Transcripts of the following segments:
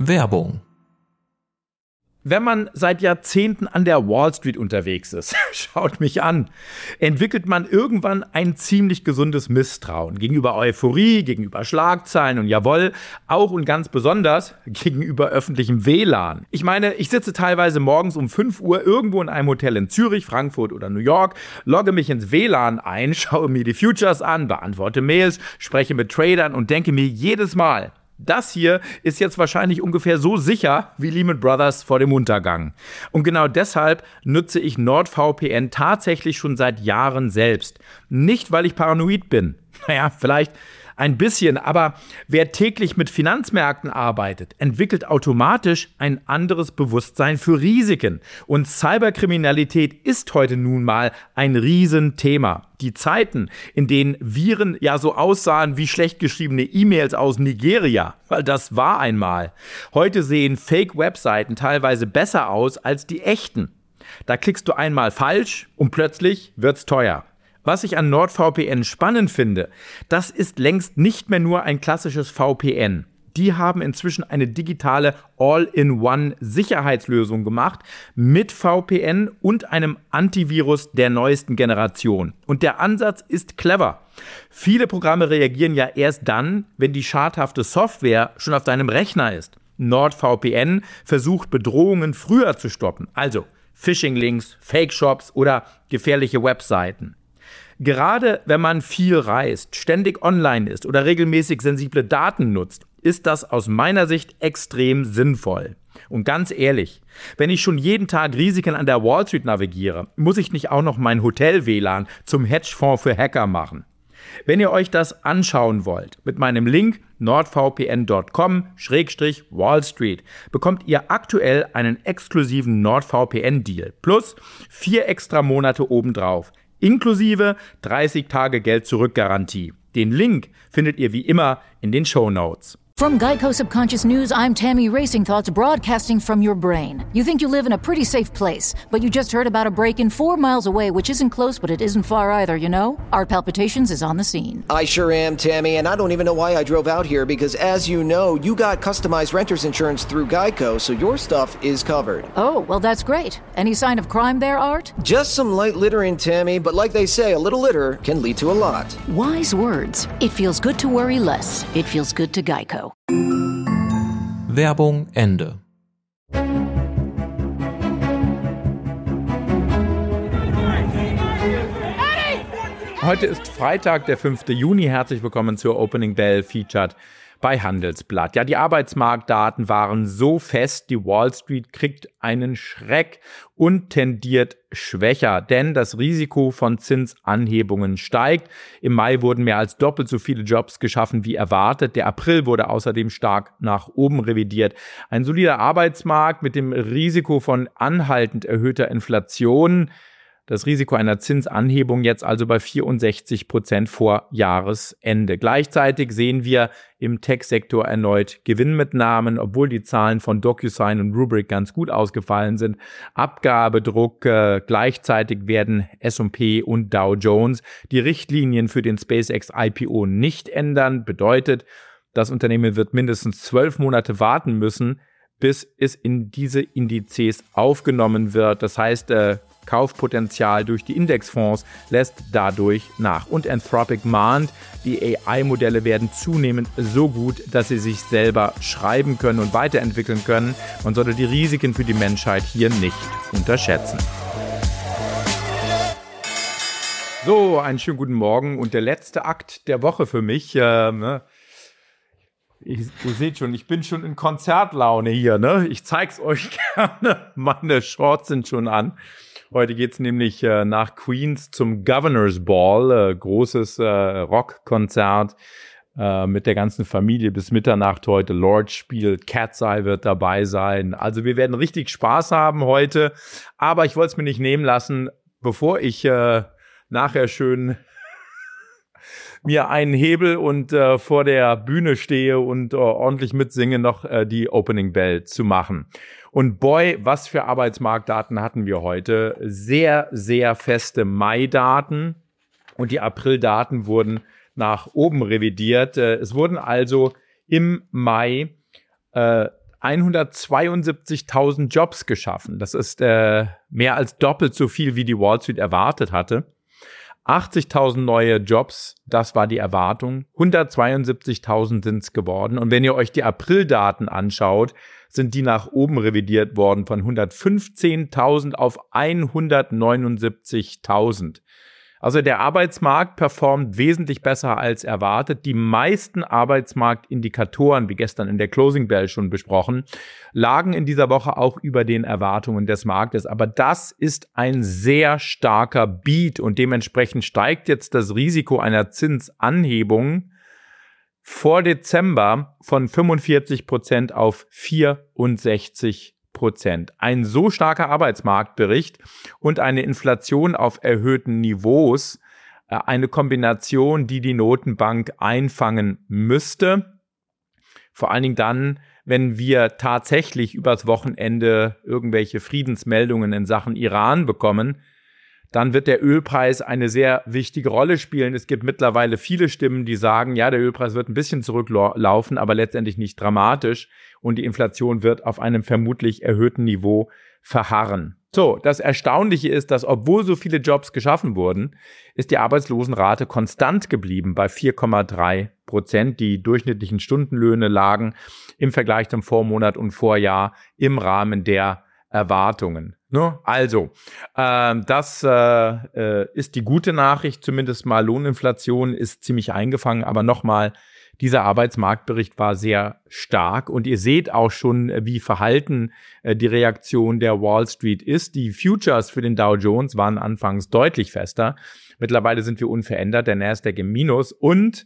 Werbung. Wenn man seit Jahrzehnten an der Wall Street unterwegs ist, schaut mich an, entwickelt man irgendwann ein ziemlich gesundes Misstrauen gegenüber Euphorie, gegenüber Schlagzeilen und jawohl, auch und ganz besonders gegenüber öffentlichem WLAN. Ich meine, ich sitze teilweise morgens um 5 Uhr irgendwo in einem Hotel in Zürich, Frankfurt oder New York, logge mich ins WLAN ein, schaue mir die Futures an, beantworte Mails, spreche mit Tradern und denke mir jedes Mal, das hier ist jetzt wahrscheinlich ungefähr so sicher wie Lehman Brothers vor dem Untergang. Und genau deshalb nutze ich NordVPN tatsächlich schon seit Jahren selbst. Nicht, weil ich paranoid bin. Naja, vielleicht ein bisschen, aber wer täglich mit Finanzmärkten arbeitet, entwickelt automatisch ein anderes Bewusstsein für Risiken. Und Cyberkriminalität ist heute nun mal ein Riesenthema. Die Zeiten, in denen Viren ja so aussahen wie schlecht geschriebene E-Mails aus Nigeria, weil das war einmal. Heute sehen Fake-Webseiten teilweise besser aus als die echten. Da klickst du einmal falsch und plötzlich wird's teuer. Was ich an NordVPN spannend finde, das ist längst nicht mehr nur ein klassisches VPN. Die haben inzwischen eine digitale All-in-One-Sicherheitslösung gemacht mit VPN und einem Antivirus der neuesten Generation. Und der Ansatz ist clever. Viele Programme reagieren ja erst dann, wenn die schadhafte Software schon auf deinem Rechner ist. NordVPN versucht Bedrohungen früher zu stoppen, also Phishing-Links, Fake-Shops oder gefährliche Webseiten. Gerade wenn man viel reist, ständig online ist oder regelmäßig sensible Daten nutzt, ist das aus meiner Sicht extrem sinnvoll. Und ganz ehrlich, wenn ich schon jeden Tag Risiken an der Wall Street navigiere, muss ich nicht auch noch mein Hotel-WLAN zum Hedgefonds für Hacker machen. Wenn ihr euch das anschauen wollt, mit meinem Link nordvpn.com/Wall Street bekommt ihr aktuell einen exklusiven NordVPN-Deal plus 4 extra Monate obendrauf. Inklusive 30 Tage Geld-Zurück-Garantie. Den Link findet ihr wie immer in den Shownotes. From Geico Subconscious News, I'm Tammy Racing Thoughts broadcasting from your brain. You think you live in a pretty safe place, but you just heard about a break-in 4 miles away, which isn't close, but it isn't far either, you know? Art Palpitations is on the scene. I sure am, Tammy, and I don't even know why I drove out here because, as you know, you got customized renter's insurance through Geico, so your stuff is covered. Oh, well, that's great. Any sign of crime there, Art? Just some light littering, Tammy, but like they say, a little litter can lead to a lot. Wise words. It feels good to worry less. It feels good to Geico. Werbung Ende. Heute ist Freitag, der 5. Juni. Herzlich willkommen zur Opening Bell Featured bei Handelsblatt. Ja, die Arbeitsmarktdaten waren so fest, die Wall Street kriegt einen Schreck und tendiert schwächer, denn das Risiko von Zinsanhebungen steigt. Im Mai wurden mehr als doppelt so viele Jobs geschaffen wie erwartet. Der April wurde außerdem stark nach oben revidiert. Ein solider Arbeitsmarkt mit dem Risiko von anhaltend erhöhter Inflation. Das Risiko einer Zinsanhebung jetzt also bei 64% vor Jahresende. Gleichzeitig sehen wir im Tech-Sektor erneut Gewinnmitnahmen, obwohl die Zahlen von DocuSign und Rubrik ganz gut ausgefallen sind. Abgabedruck, gleichzeitig werden S&P und Dow Jones die Richtlinien für den SpaceX IPO nicht ändern. Bedeutet, das Unternehmen wird mindestens 12 Monate warten müssen, bis es in diese Indizes aufgenommen wird. Das heißt, Kaufpotenzial durch die Indexfonds lässt dadurch nach. Und Anthropic mahnt, die AI-Modelle werden zunehmend so gut, dass sie sich selber schreiben können und weiterentwickeln können. Man sollte die Risiken für die Menschheit hier nicht unterschätzen. So, einen schönen guten Morgen und der letzte Akt der Woche für mich. Ihr seht schon, ich bin schon in Konzertlaune hier. Ich zeig's euch gerne. Meine Shorts sind schon an. Heute geht's nämlich nach Queens zum Governor's Ball, großes Rockkonzert mit der ganzen Familie bis Mitternacht heute. Lorde spielt, Cat's Eye wird dabei sein. Also wir werden richtig Spaß haben heute, aber ich wollte es mir nicht nehmen lassen, bevor ich nachher schön mir einen Hebel und vor der Bühne stehe und ordentlich mitsinge, noch die Opening Bell zu machen. Und boy, was für Arbeitsmarktdaten hatten wir heute. Sehr, sehr feste Mai-Daten und die April-Daten wurden nach oben revidiert. Es wurden also im Mai 172.000 Jobs geschaffen. Das ist mehr als doppelt so viel, wie die Wall Street erwartet hatte. 80.000 neue Jobs, das war die Erwartung. 172.000 sind es geworden. Und wenn ihr euch die Aprildaten anschaut, sind die nach oben revidiert worden von 115.000 auf 179.000. Also der Arbeitsmarkt performt wesentlich besser als erwartet. Die meisten Arbeitsmarktindikatoren, wie gestern in der Closing Bell schon besprochen, lagen in dieser Woche auch über den Erwartungen des Marktes. Aber das ist ein sehr starker Beat und dementsprechend steigt jetzt das Risiko einer Zinsanhebung vor Dezember von 45% auf 64%. Ein so starker Arbeitsmarktbericht und eine Inflation auf erhöhten Niveaus, eine Kombination, die die Notenbank einfangen müsste. Vor allen Dingen dann, wenn wir tatsächlich übers Wochenende irgendwelche Friedensmeldungen in Sachen Iran bekommen, dann wird der Ölpreis eine sehr wichtige Rolle spielen. Es gibt mittlerweile viele Stimmen, die sagen, ja, der Ölpreis wird ein bisschen zurücklaufen, aber letztendlich nicht dramatisch und die Inflation wird auf einem vermutlich erhöhten Niveau verharren. So, das Erstaunliche ist, dass obwohl so viele Jobs geschaffen wurden, ist die Arbeitslosenrate konstant geblieben bei 4,3%. Die durchschnittlichen Stundenlöhne lagen im Vergleich zum Vormonat und Vorjahr im Rahmen der Erwartungen. Also, das ist die gute Nachricht, zumindest mal Lohninflation ist ziemlich eingefangen, aber nochmal, dieser Arbeitsmarktbericht war sehr stark und ihr seht auch schon, wie verhalten die Reaktion der Wall Street ist. Die Futures für den Dow Jones waren anfangs deutlich fester. Mittlerweile sind wir unverändert, der Nasdaq im Minus und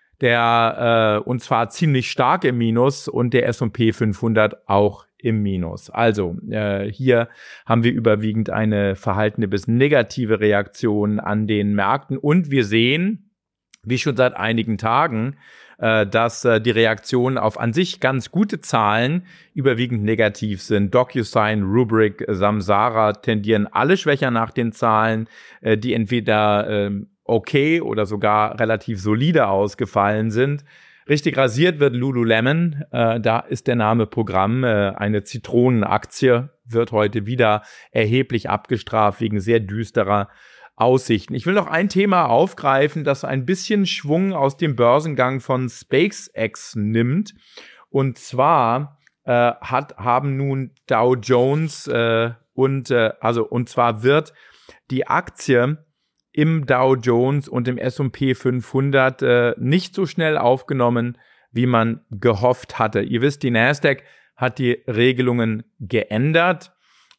zwar ziemlich stark im Minus und der S&P 500 auch im Minus. Also hier haben wir überwiegend eine verhaltene bis negative Reaktion an den Märkten und wir sehen, wie schon seit einigen Tagen, dass die Reaktionen auf an sich ganz gute Zahlen überwiegend negativ sind. DocuSign, Rubrik, Samsara tendieren alle schwächer nach den Zahlen, die entweder okay oder sogar relativ solide ausgefallen sind. Richtig rasiert wird Lululemon, da ist der Name Programm. Eine Zitronenaktie wird heute wieder erheblich abgestraft wegen sehr düsterer Aussichten. Ich will noch ein Thema aufgreifen, das ein bisschen Schwung aus dem Börsengang von SpaceX nimmt. Und zwar haben nun Dow Jones und zwar wird die Aktie im Dow Jones und im S&P 500 nicht so schnell aufgenommen, wie man gehofft hatte. Ihr wisst, die Nasdaq hat die Regelungen geändert.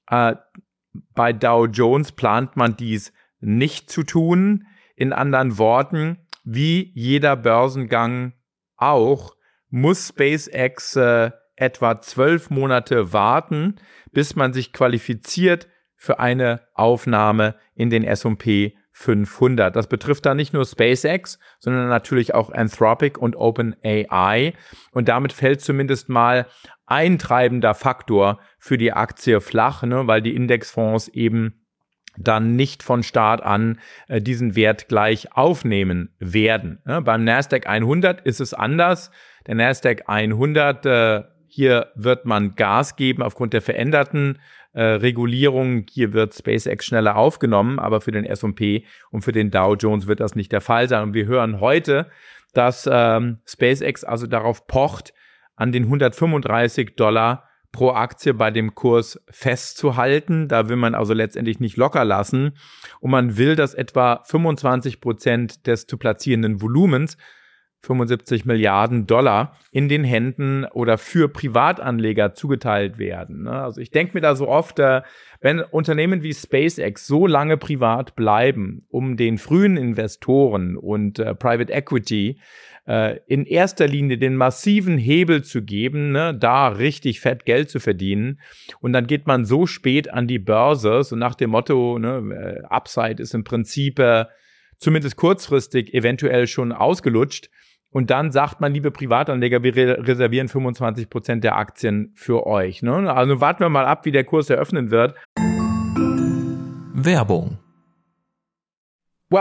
Bei Dow Jones plant man dies nicht zu tun. In anderen Worten, wie jeder Börsengang auch, muss SpaceX etwa 12 Monate warten, bis man sich qualifiziert für eine Aufnahme in den S&P 500. Das betrifft dann nicht nur SpaceX, sondern natürlich auch Anthropic und OpenAI. Und damit fällt zumindest mal ein treibender Faktor für die Aktie flach, weil die Indexfonds eben dann nicht von Start an diesen Wert gleich aufnehmen werden. Beim Nasdaq 100 ist es anders. Der Nasdaq 100, hier wird man Gas geben aufgrund der veränderten Regulierung. Hier wird SpaceX schneller aufgenommen, aber für den S&P und für den Dow Jones wird das nicht der Fall sein. Und wir hören heute, dass SpaceX also darauf pocht, an den $135 pro Aktie bei dem Kurs festzuhalten. Da will man also letztendlich nicht locker lassen. Und man will, dass etwa 25% des zu platzierenden Volumens, $75 Milliarden, in den Händen oder für Privatanleger zugeteilt werden. Also ich denke mir da so oft, wenn Unternehmen wie SpaceX so lange privat bleiben, um den frühen Investoren und Private Equity in erster Linie den massiven Hebel zu geben, da richtig fett Geld zu verdienen. Und dann geht man so spät an die Börse, so nach dem Motto, Upside ist im Prinzip zumindest kurzfristig eventuell schon ausgelutscht. Und dann sagt man, liebe Privatanleger, wir reservieren 25% der Aktien für euch. Also warten wir mal ab, wie der Kurs eröffnen wird. Werbung. Well,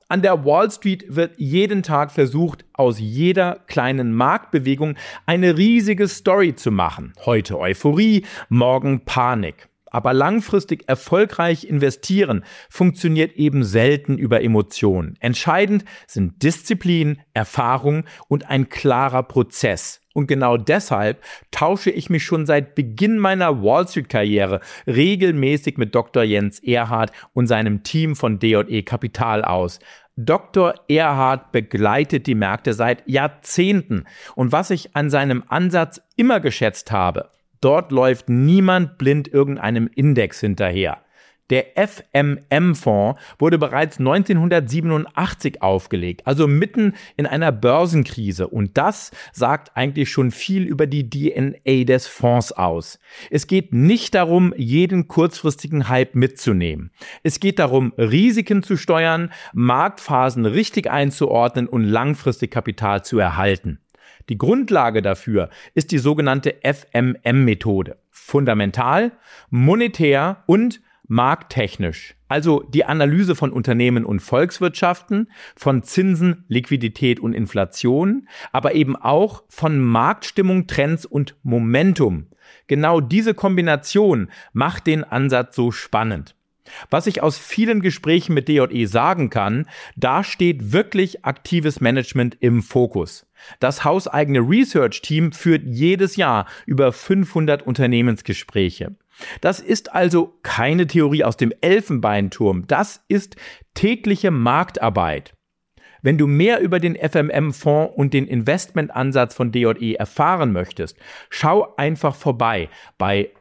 An der Wall Street wird jeden Tag versucht, aus jeder kleinen Marktbewegung eine riesige Story zu machen. Heute Euphorie, morgen Panik. Aber langfristig erfolgreich investieren funktioniert eben selten über Emotionen. Entscheidend sind Disziplin, Erfahrung und ein klarer Prozess. Und genau deshalb tausche ich mich schon seit Beginn meiner Wall Street-Karriere regelmäßig mit Dr. Jens Erhardt und seinem Team von D&E Kapital aus. Dr. Erhardt begleitet die Märkte seit Jahrzehnten. Und was ich an seinem Ansatz immer geschätzt habe: Dort läuft niemand blind irgendeinem Index hinterher. Der FMM-Fonds wurde bereits 1987 aufgelegt, also mitten in einer Börsenkrise. Und das sagt eigentlich schon viel über die DNA des Fonds aus. Es geht nicht darum, jeden kurzfristigen Hype mitzunehmen. Es geht darum, Risiken zu steuern, Marktphasen richtig einzuordnen und langfristig Kapital zu erhalten. Die Grundlage dafür ist die sogenannte FMM-Methode. Fundamental, monetär und markttechnisch. Also die Analyse von Unternehmen und Volkswirtschaften, von Zinsen, Liquidität und Inflation, aber eben auch von Marktstimmung, Trends und Momentum. Genau diese Kombination macht den Ansatz so spannend. Was ich aus vielen Gesprächen mit D&E sagen kann, da steht wirklich aktives Management im Fokus. Das hauseigene Research-Team führt jedes Jahr über 500 Unternehmensgespräche. Das ist also keine Theorie aus dem Elfenbeinturm, das ist tägliche Marktarbeit. Wenn du mehr über den FMM-Fonds und den Investmentansatz von D&E erfahren möchtest, schau einfach vorbei bei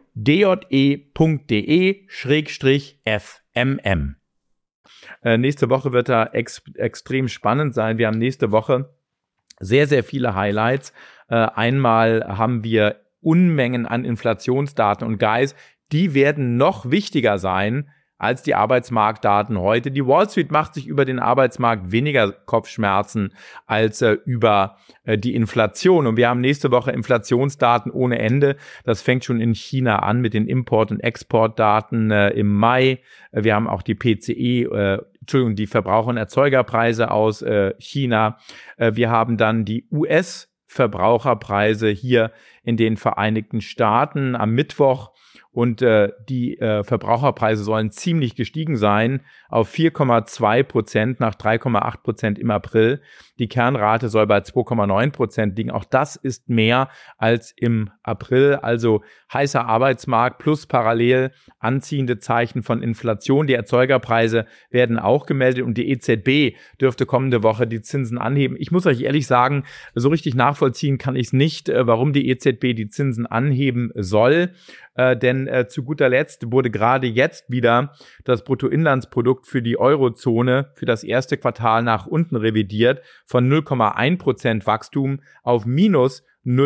de.de/FMM. Nächste Woche wird da extrem spannend sein. Wir haben nächste Woche sehr, sehr viele Highlights. Einmal haben wir Unmengen an Inflationsdaten und Guys, die werden noch wichtiger sein als die Arbeitsmarktdaten heute. Die Wall Street macht sich über den Arbeitsmarkt weniger Kopfschmerzen als über die Inflation. Und wir haben nächste Woche Inflationsdaten ohne Ende. Das fängt schon in China an mit den Import- und Exportdaten im Mai. Wir haben auch die PCE, die Verbraucher- und Erzeugerpreise aus China. Wir haben dann die US-Verbraucherpreise hier in den Vereinigten Staaten am Mittwoch. Und die Verbraucherpreise sollen ziemlich gestiegen sein auf 4,2% nach 3,8% im April. Die Kernrate soll bei 2,9% liegen. Auch das ist mehr als im April. Also heißer Arbeitsmarkt plus parallel anziehende Zeichen von Inflation. Die Erzeugerpreise werden auch gemeldet und die EZB dürfte kommende Woche die Zinsen anheben. Ich muss euch ehrlich sagen, so richtig nachvollziehen kann ich es nicht, warum die EZB die Zinsen anheben soll. Denn zu guter Letzt wurde gerade jetzt wieder das Bruttoinlandsprodukt für die Eurozone für das erste Quartal nach unten revidiert von 0,1% Wachstum auf minus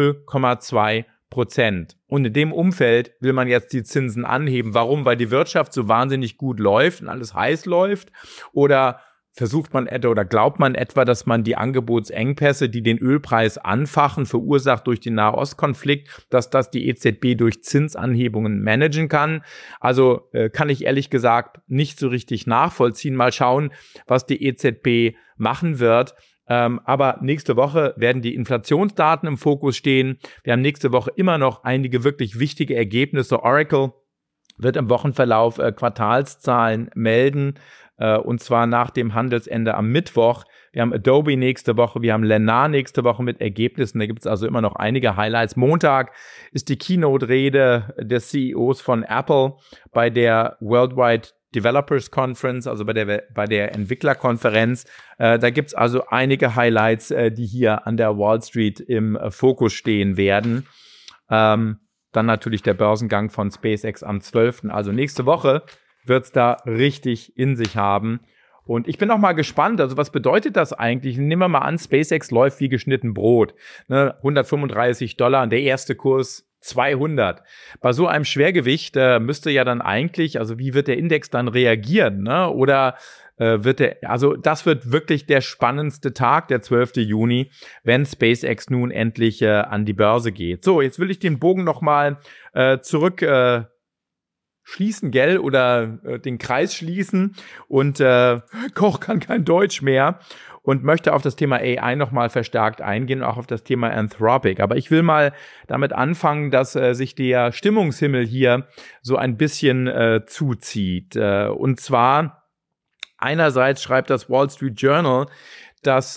0,2%. Und in dem Umfeld will man jetzt die Zinsen anheben. Warum? Weil die Wirtschaft so wahnsinnig gut läuft und alles heiß läuft? Oder versucht man etwa oder glaubt man etwa, dass man die Angebotsengpässe, die den Ölpreis anfachen, verursacht durch den Nahostkonflikt, dass das die EZB durch Zinsanhebungen managen kann? Also kann ich ehrlich gesagt nicht so richtig nachvollziehen. Mal schauen, was die EZB machen wird. Aber nächste Woche werden die Inflationsdaten im Fokus stehen. Wir haben nächste Woche immer noch einige wirklich wichtige Ergebnisse. Oracle wird im Wochenverlauf Quartalszahlen melden. Und zwar nach dem Handelsende am Mittwoch. Wir haben Adobe nächste Woche, wir haben Lennar nächste Woche mit Ergebnissen. Da gibt es also immer noch einige Highlights. Montag ist die Keynote-Rede des CEOs von Apple bei der Worldwide Developers Conference, also bei der Entwicklerkonferenz. Da gibt es also einige Highlights, die hier an der Wall Street im Fokus stehen werden. Dann natürlich der Börsengang von SpaceX am 12. Also nächste Woche wird es da richtig in sich haben. Und ich bin auch mal gespannt, also was bedeutet das eigentlich? Nehmen wir mal an, SpaceX läuft wie geschnitten Brot. Ne? $135, der erste Kurs 200. Bei so einem Schwergewicht müsste ja dann eigentlich, also wie wird der Index dann reagieren? Ne? Oder also das wird wirklich der spannendste Tag, der 12. Juni, wenn SpaceX nun endlich an die Börse geht. So, jetzt will ich den Bogen nochmal zurück schließen, gell? Oder den Kreis schließen. Und Koch kann kein Deutsch mehr und möchte auf das Thema AI nochmal verstärkt eingehen, auch auf das Thema Anthropic. Aber ich will mal damit anfangen, dass sich der Stimmungshimmel hier so ein bisschen zuzieht. Und zwar einerseits schreibt das Wall Street Journal, dass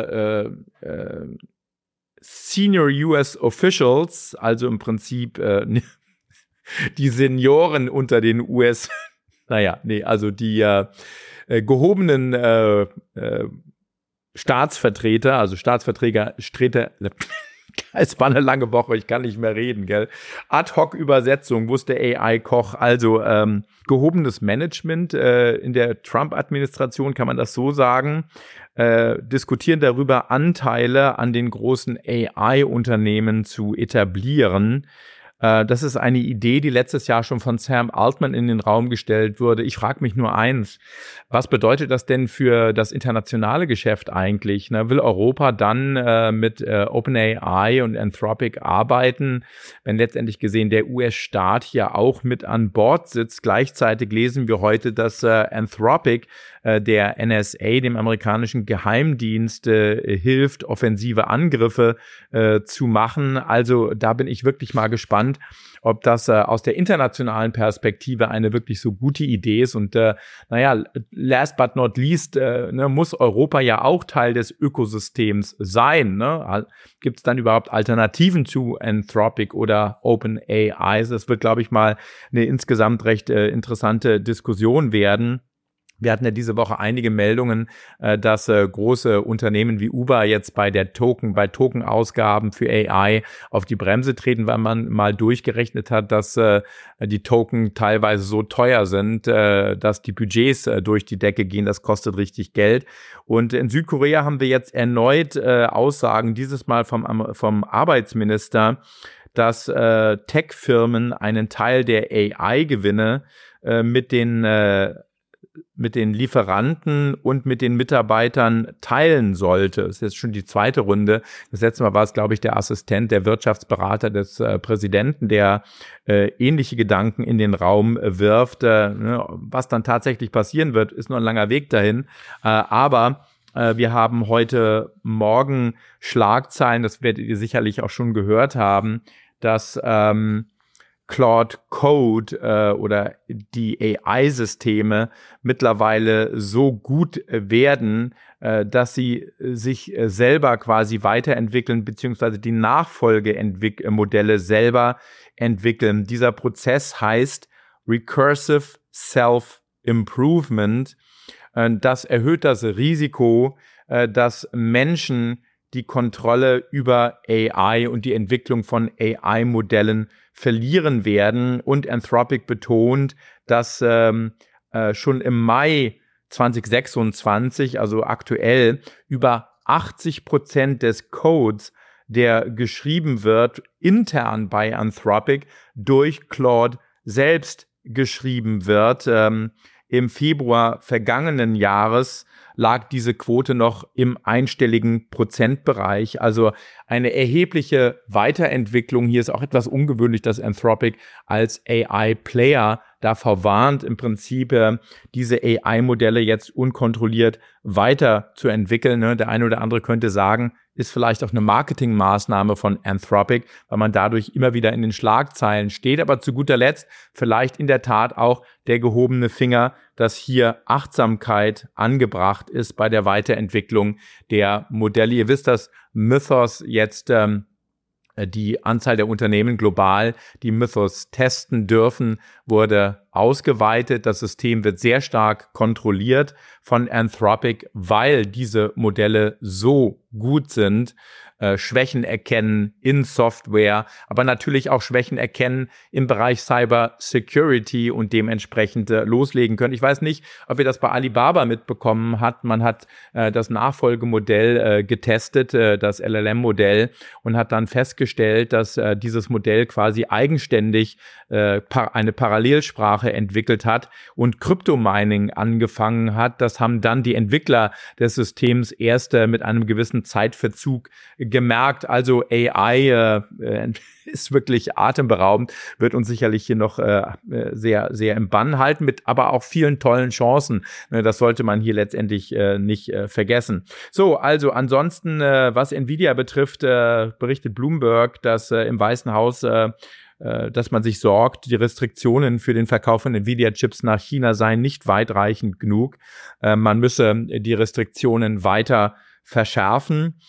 Senior US Officials, also im Prinzip die Senioren unter den US, also die gehobenen Staatsvertreter, es war eine lange Woche, ich kann nicht mehr reden, gell? Ad-hoc-Übersetzung, wusste AI-Koch, also gehobenes Management in der Trump-Administration, kann man das so sagen, diskutieren darüber, Anteile an den großen AI-Unternehmen zu etablieren. Das ist eine Idee, die letztes Jahr schon von Sam Altman in den Raum gestellt wurde. Ich frage mich nur eins, was bedeutet das denn für das internationale Geschäft eigentlich? Will Europa dann mit OpenAI und Anthropic arbeiten, wenn letztendlich gesehen der US-Staat hier auch mit an Bord sitzt? Gleichzeitig lesen wir heute, dass Anthropic der NSA, dem amerikanischen Geheimdienst, hilft, offensive Angriffe zu machen. Also da bin ich wirklich mal gespannt, ob das aus der internationalen Perspektive eine wirklich so gute Idee ist. Und last but not least, muss Europa ja auch Teil des Ökosystems sein. Gibt es dann überhaupt Alternativen zu Anthropic oder OpenAI? Das wird, glaube ich, mal eine insgesamt recht interessante Diskussion werden. Wir hatten ja diese Woche einige Meldungen, dass große Unternehmen wie Uber jetzt bei Tokenausgaben für AI auf die Bremse treten, weil man mal durchgerechnet hat, dass die Token teilweise so teuer sind, dass die Budgets durch die Decke gehen. Das kostet richtig Geld. Und in Südkorea haben wir jetzt erneut Aussagen, dieses Mal vom Arbeitsminister, dass Tech-Firmen einen Teil der AI-Gewinne mit den Lieferanten und mit den Mitarbeitern teilen sollte. Das ist jetzt schon die zweite Runde. Das letzte Mal war es, glaube ich, der Assistent, der Wirtschaftsberater des Präsidenten, der ähnliche Gedanken in den Raum wirft. Was dann tatsächlich passieren wird, ist noch ein langer Weg dahin. Aber wir haben heute Morgen Schlagzeilen, das werdet ihr sicherlich auch schon gehört haben, dass Claude Code oder die AI-Systeme mittlerweile so gut werden, dass sie sich selber quasi weiterentwickeln, beziehungsweise die Nachfolgemodelle selber entwickeln. Dieser Prozess heißt Recursive Self-Improvement. Das erhöht das Risiko, dass Menschen die Kontrolle über AI und die Entwicklung von AI-Modellen verlieren werden. Und Anthropic betont, dass schon im Mai 2026, also aktuell, über 80% des Codes, der geschrieben wird, intern bei Anthropic, durch Claude selbst geschrieben wird. Im Februar vergangenen Jahres lag diese Quote noch im einstelligen Prozentbereich. Also eine erhebliche Weiterentwicklung. Hier ist auch etwas ungewöhnlich, dass Anthropic als AI-Player davor warnt, im Prinzip diese AI-Modelle jetzt unkontrolliert weiterzuentwickeln. Der eine oder andere könnte sagen, ist vielleicht auch eine Marketingmaßnahme von Anthropic, weil man dadurch immer wieder in den Schlagzeilen steht. Aber zu guter Letzt vielleicht in der Tat auch der gehobene Finger, dass hier Achtsamkeit angebracht ist bei der Weiterentwicklung der Modelle. Ihr wisst, dass Mythos jetzt die Anzahl der Unternehmen global, die Mythos testen dürfen, wurde ausgeweitet. Das System wird sehr stark kontrolliert von Anthropic, weil diese Modelle so gut sind, Schwächen erkennen in Software, aber natürlich auch Schwächen erkennen im Bereich Cyber Security und dementsprechend loslegen können. Ich weiß nicht, ob ihr das bei Alibaba mitbekommen habt. Man hat das Nachfolgemodell getestet, das LLM-Modell, und hat dann festgestellt, dass dieses Modell quasi eigenständig eine Parallelsprache entwickelt hat und Crypto-Mining angefangen hat. Das haben dann die Entwickler des Systems erst mit einem gewissen Zeitverzug gemerkt. Also AI ist wirklich atemberaubend, wird uns sicherlich hier noch sehr, sehr im Bann halten, mit aber auch vielen tollen Chancen. Das sollte man hier letztendlich nicht vergessen. So, also ansonsten, was Nvidia betrifft, berichtet Bloomberg, dass im Weißen Haus dass man sich sorgt, die Restriktionen für den Verkauf von Nvidia-Chips nach China seien nicht weitreichend genug. Man müsse die Restriktionen weiter verschärfen.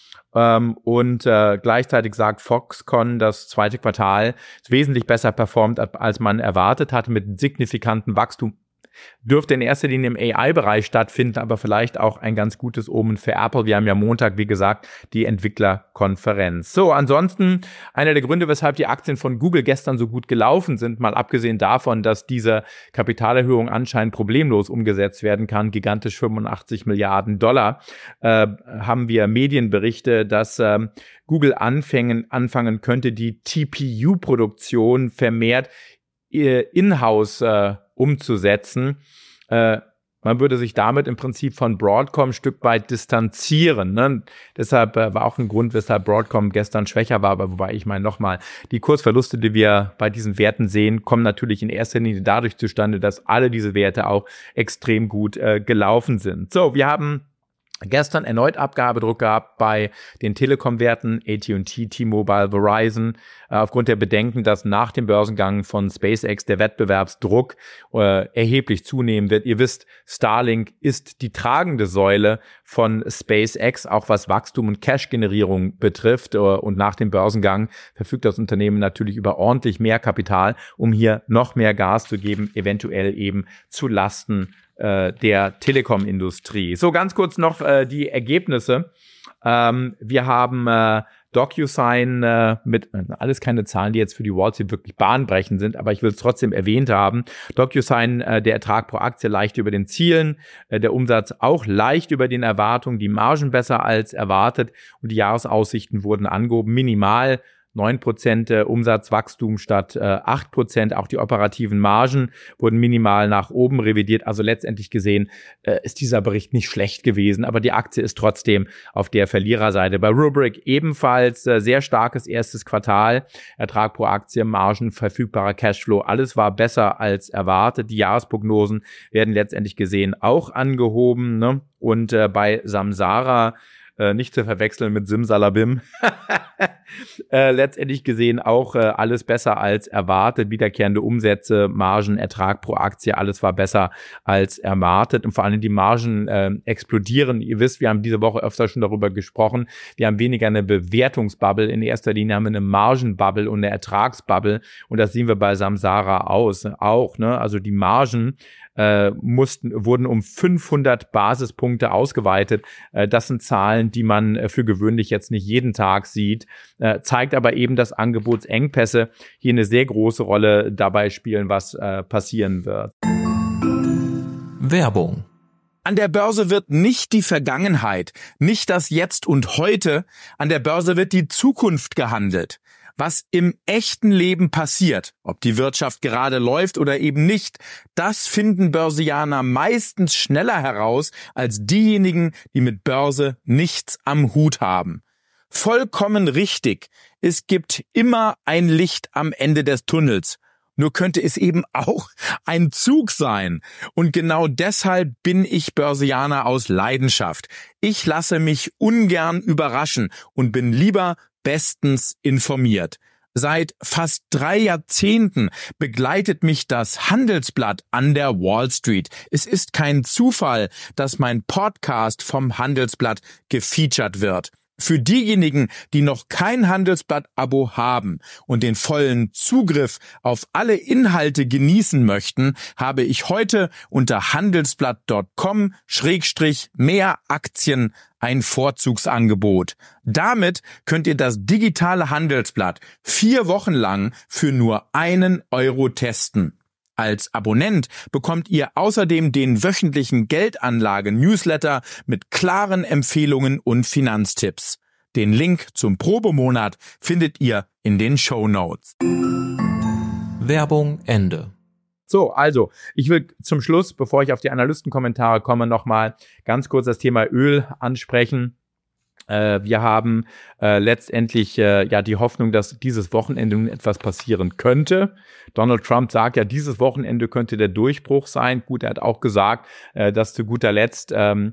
Und gleichzeitig sagt Foxconn, das zweite Quartal ist wesentlich besser performt, als man erwartet hatte, mit signifikantem Wachstum. Dürfte in erster Linie im AI-Bereich stattfinden, aber vielleicht auch ein ganz gutes Omen für Apple. Wir haben ja Montag, wie gesagt, die Entwicklerkonferenz. So, ansonsten einer der Gründe, weshalb die Aktien von Google gestern so gut gelaufen sind, mal abgesehen davon, dass diese Kapitalerhöhung anscheinend problemlos umgesetzt werden kann, gigantisch 85 Milliarden $, haben wir Medienberichte, dass Google anfangen könnte, die TPU-Produktion vermehrt in-house umzusetzen. Man würde sich damit im Prinzip von Broadcom ein Stück weit distanzieren. Ne? Deshalb war auch ein Grund, weshalb Broadcom gestern schwächer war. Aber wobei ich meine nochmal, die Kursverluste, die wir bei diesen Werten sehen, kommen natürlich in erster Linie dadurch zustande, dass alle diese Werte auch extrem gut gelaufen sind. So, wir haben gestern erneut Abgabedruck gehabt bei den Telekom-Werten, AT&T, T-Mobile, Verizon, aufgrund der Bedenken, dass nach dem Börsengang von SpaceX der Wettbewerbsdruck erheblich zunehmen wird. Ihr wisst, Starlink ist die tragende Säule von SpaceX, auch was Wachstum und Cash-Generierung betrifft. Und nach dem Börsengang verfügt das Unternehmen natürlich über ordentlich mehr Kapital, um hier noch mehr Gas zu geben, eventuell eben zu Lasten der Telekom-Industrie. So, ganz kurz noch die Ergebnisse. Wir haben DocuSign mit, alles keine Zahlen, die jetzt für die Wall Street wirklich bahnbrechend sind, aber ich will es trotzdem erwähnt haben. DocuSign, der Ertrag pro Aktie leicht über den Zielen, der Umsatz auch leicht über den Erwartungen, die Margen besser als erwartet und die Jahresaussichten wurden angehoben, minimal 9% Umsatzwachstum statt 8%. Auch die operativen Margen wurden minimal nach oben revidiert. Also letztendlich gesehen ist dieser Bericht nicht schlecht gewesen, aber die Aktie ist trotzdem auf der Verliererseite. Bei Rubrik ebenfalls sehr starkes erstes Quartal. Ertrag pro Aktie, Margen, verfügbarer Cashflow. Alles war besser als erwartet. Die Jahresprognosen werden letztendlich gesehen auch angehoben, ne? Und bei Samsara, nicht zu verwechseln mit Simsalabim. Letztendlich gesehen auch alles besser als erwartet. Wiederkehrende Umsätze, Margen, Ertrag pro Aktie, alles war besser als erwartet. Und vor allem die Margen explodieren. Ihr wisst, wir haben diese Woche öfter schon darüber gesprochen. Wir haben weniger eine Bewertungsbubble. In erster Linie haben wir eine Margenbubble und eine Ertragsbubble. Und das sehen wir bei Samsara auch. Ne? Also die Margen wurden um 500 Basispunkte ausgeweitet. Das sind Zahlen, die man für gewöhnlich jetzt nicht jeden Tag sieht, zeigt aber eben, dass Angebotsengpässe hier eine sehr große Rolle dabei spielen, was passieren wird. Werbung. An der Börse wird nicht die Vergangenheit, nicht das Jetzt und Heute, an der Börse wird die Zukunft gehandelt. Was im echten Leben passiert, ob die Wirtschaft gerade läuft oder eben nicht, das finden Börsianer meistens schneller heraus als diejenigen, die mit Börse nichts am Hut haben. Vollkommen richtig. Es gibt immer ein Licht am Ende des Tunnels. Nur könnte es eben auch ein Zug sein. Und genau deshalb bin ich Börsianer aus Leidenschaft. Ich lasse mich ungern überraschen und bin lieber bestens informiert. Seit fast 3 Jahrzehnten begleitet mich das Handelsblatt an der Wall Street. Es ist kein Zufall, dass mein Podcast vom Handelsblatt gefeatured wird. Für diejenigen, die noch kein Handelsblatt-Abo haben und den vollen Zugriff auf alle Inhalte genießen möchten, habe ich heute unter handelsblatt.com/mehr Aktien ein Vorzugsangebot. Damit könnt ihr das digitale Handelsblatt 4 Wochen lang für nur 1 Euro testen. Als Abonnent bekommt ihr außerdem den wöchentlichen Geldanlage-Newsletter mit klaren Empfehlungen und Finanztipps. Den Link zum Probemonat findet ihr in den Shownotes. Werbung Ende. So, also, ich will zum Schluss, bevor ich auf die Analystenkommentare komme, nochmal ganz kurz das Thema Öl ansprechen. Wir haben letztendlich die Hoffnung, dass dieses Wochenende nun etwas passieren könnte. Donald Trump sagt ja, dieses Wochenende könnte der Durchbruch sein. Gut, er hat auch gesagt, dass zu guter Letzt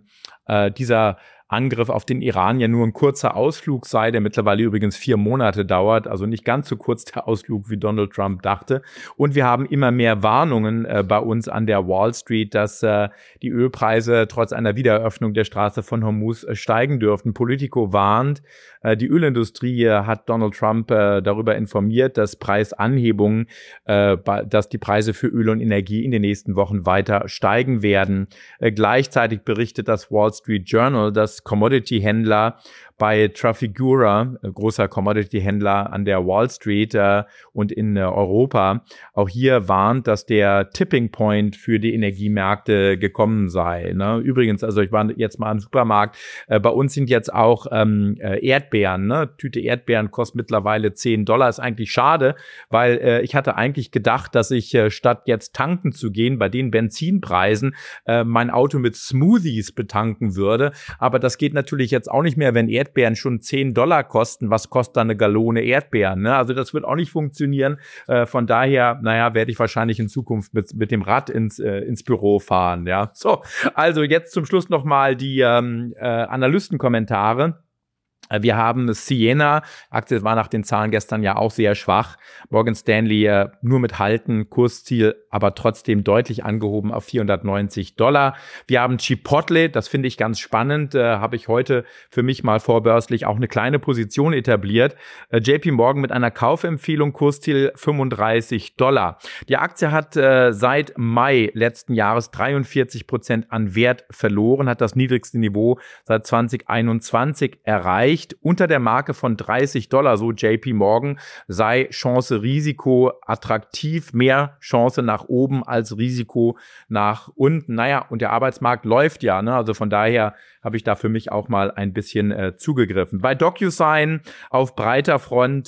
dieser Angriff auf den Iran ja nur ein kurzer Ausflug sei, der mittlerweile übrigens 4 Monate dauert, also nicht ganz so kurz der Ausflug, wie Donald Trump dachte. Und wir haben immer mehr Warnungen bei uns an der Wall Street, dass die Ölpreise trotz einer Wiedereröffnung der Straße von Hormuz steigen dürften. Politico warnt, die Ölindustrie hat Donald Trump darüber informiert, dass Preisanhebungen, dass die Preise für Öl und Energie in den nächsten Wochen weiter steigen werden. Gleichzeitig berichtet das Wall Street Journal, dass Commodity-Händler bei Trafigura, großer Commodity-Händler an der Wall Street und in Europa, auch hier warnt, dass der Tipping Point für die Energiemärkte gekommen sei. Ne? Übrigens, also ich war jetzt mal im Supermarkt, bei uns sind jetzt auch Erdbeeren. Ne? Tüte Erdbeeren kostet mittlerweile $10. Ist eigentlich schade, weil ich hatte eigentlich gedacht, dass ich statt jetzt tanken zu gehen, bei den Benzinpreisen mein Auto mit Smoothies betanken würde. Aber das geht natürlich jetzt auch nicht mehr, wenn Erdbeeren schon $10 kosten. Was kostet da eine Gallone Erdbeeren? Ne? Also das wird auch nicht funktionieren. Von daher, werde ich wahrscheinlich in Zukunft mit dem Rad ins Büro fahren. Ja, so. Also jetzt zum Schluss nochmal die Analystenkommentare. Wir haben Sienna, Aktie war nach den Zahlen gestern ja auch sehr schwach. Morgan Stanley nur mit Halten, Kursziel aber trotzdem deutlich angehoben auf $490. Wir haben Chipotle, das finde ich ganz spannend, habe ich heute für mich mal vorbörslich auch eine kleine Position etabliert. JP Morgan mit einer Kaufempfehlung, Kursziel $35. Die Aktie hat seit Mai letzten Jahres 43% an Wert verloren, hat das niedrigste Niveau seit 2021 erreicht. Unter der Marke von $30, so JP Morgan, sei Chance-Risiko attraktiv, mehr Chance nach oben als Risiko nach unten. Und der Arbeitsmarkt läuft ja, ne? Also von daher habe ich da für mich auch mal ein bisschen zugegriffen. Bei DocuSign auf breiter Front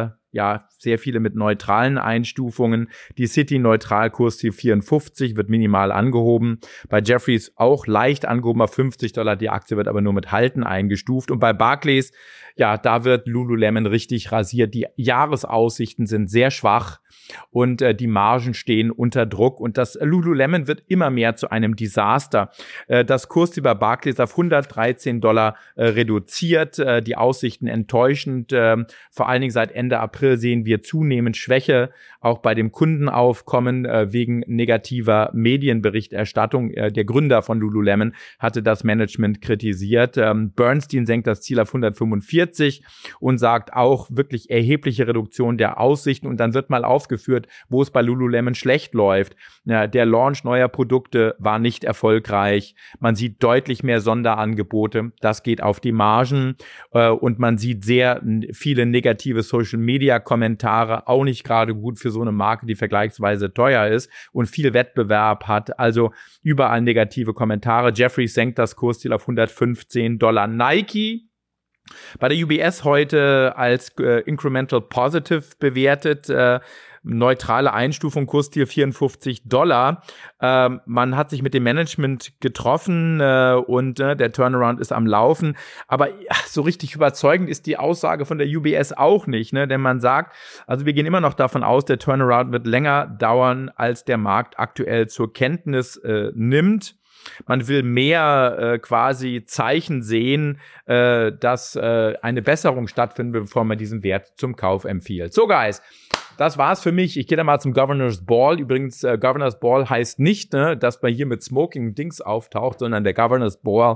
sehr viele mit neutralen Einstufungen. Die City-Neutral-Kursziel 54 wird minimal angehoben. Bei Jefferies auch leicht angehoben auf $50. Die Aktie wird aber nur mit Halten eingestuft. Und bei Barclays, da wird Lululemon richtig rasiert. Die Jahresaussichten sind sehr schwach und die Margen stehen unter Druck. Und das Lululemon wird immer mehr zu einem Desaster. Das Kursziel bei Barclays auf $113 reduziert. Die Aussichten enttäuschend. Vor allen Dingen seit Ende April sehen wir zunehmend Schwäche, auch bei dem Kundenaufkommen wegen negativer Medienberichterstattung. Der Gründer von Lululemon hatte das Management kritisiert. Bernstein senkt das Ziel auf 145 und sagt auch wirklich erhebliche Reduktion der Aussichten. Und dann wird mal aufgeführt, wo es bei Lululemon schlecht läuft. Der Launch neuer Produkte war nicht erfolgreich. Man sieht deutlich mehr Sonderangebote. Das geht auf die Margen. Und man sieht sehr viele negative Social-Media-Kommentare, auch nicht gerade gut für so eine Marke, die vergleichsweise teuer ist und viel Wettbewerb hat. Also überall negative Kommentare. Jefferies senkt das Kursziel auf $115. Nike bei der UBS heute als Incremental Positive bewertet. Neutrale Einstufung, Kursziel $54. Man hat sich mit dem Management getroffen und der Turnaround ist am Laufen. Aber so richtig überzeugend ist die Aussage von der UBS auch nicht, ne? Denn man sagt, also wir gehen immer noch davon aus, der Turnaround wird länger dauern, als der Markt aktuell zur Kenntnis nimmt. Man will mehr quasi Zeichen sehen, dass eine Besserung stattfindet, bevor man diesen Wert zum Kauf empfiehlt. So, Guys, das war's für mich. Ich gehe dann mal zum Governor's Ball. Übrigens, Governor's Ball heißt nicht, dass man hier mit Smoking Dings auftaucht, sondern der Governor's Ball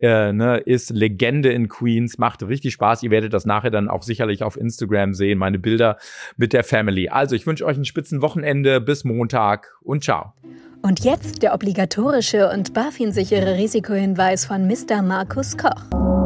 ist Legende in Queens. Macht richtig Spaß. Ihr werdet das nachher dann auch sicherlich auf Instagram sehen, meine Bilder mit der Family. Also, ich wünsche euch ein Spitzenwochenende. Bis Montag und ciao. Und jetzt der obligatorische und BaFin-sichere Risikohinweis von Mr. Markus Koch.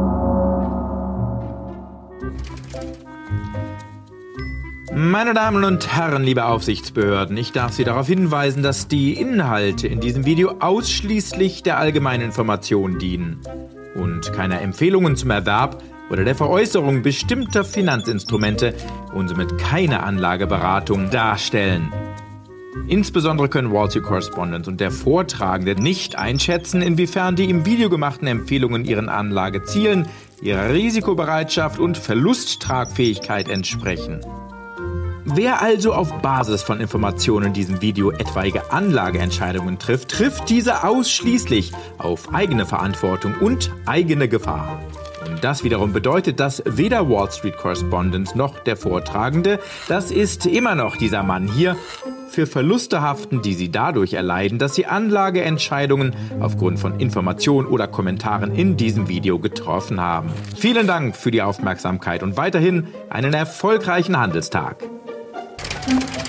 Meine Damen und Herren, liebe Aufsichtsbehörden, ich darf Sie darauf hinweisen, dass die Inhalte in diesem Video ausschließlich der allgemeinen Information dienen und keine Empfehlungen zum Erwerb oder der Veräußerung bestimmter Finanzinstrumente und somit keine Anlageberatung darstellen. Insbesondere können Wall Street Correspondent und der Vortragende nicht einschätzen, inwiefern die im Video gemachten Empfehlungen ihren Anlagezielen, ihrer Risikobereitschaft und Verlusttragfähigkeit entsprechen. Wer also auf Basis von Informationen in diesem Video etwaige Anlageentscheidungen trifft diese ausschließlich auf eigene Verantwortung und eigene Gefahr. Und das wiederum bedeutet, dass weder Wall Street Correspondent noch der Vortragende, das ist immer noch dieser Mann hier, für Verluste haften, die sie dadurch erleiden, dass sie Anlageentscheidungen aufgrund von Informationen oder Kommentaren in diesem Video getroffen haben. Vielen Dank für die Aufmerksamkeit und weiterhin einen erfolgreichen Handelstag.